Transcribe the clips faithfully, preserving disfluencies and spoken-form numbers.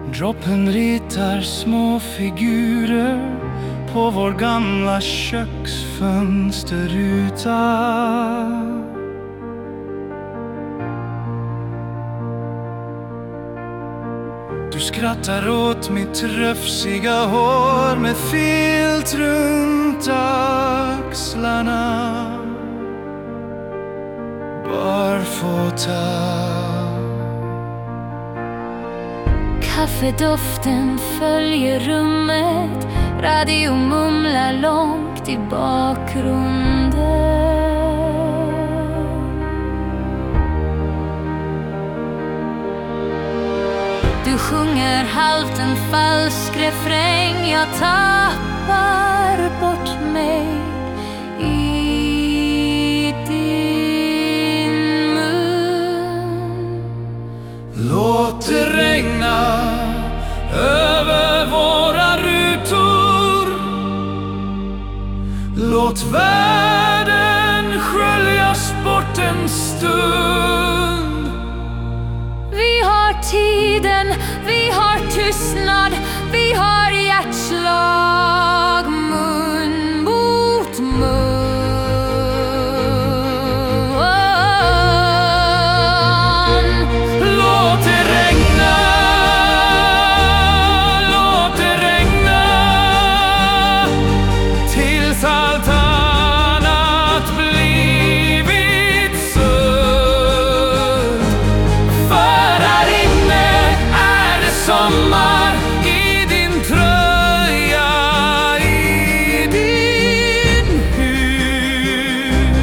Droppen ritar små figurer på vår gamla köksfönsterruta. Du skrattar åt mitt röfsiga hår med filt runt axlarna. Barfota. Kaffedoften följer rummet, radio mumlar långt i bakgrunden. Du sjunger halvt en falsk refräng, jag tappar bort mig i din mun. Låt det regna över våra rutor. Låt världen sköljas bort en stund. Vi har tiden, vi har tystnad, vi har hjärtslag mun mot mun. Låt det regna, låt det regna tills allt annat blivit sött. För här inne är det sommar i din tröja, i din hud.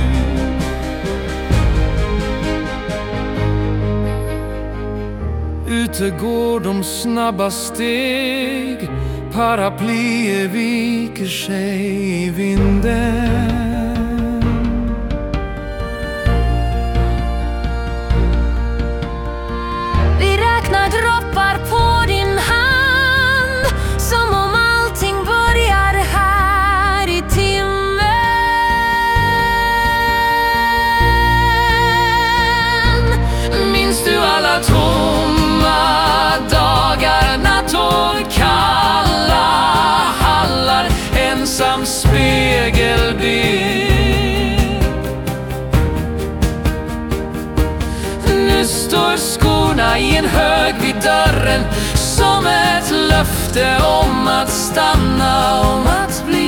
Ute går de snabba steg, paraplyer viker sig i vinden. Vi räknar droppar på din hand, som om allting börjar här i timmen. Minns du alla tomma dagar, nattår, kalla hallar, ensam spegelbild? Nu står skorna i en hög vid dörren, som ett löfte om att stanna, om att bli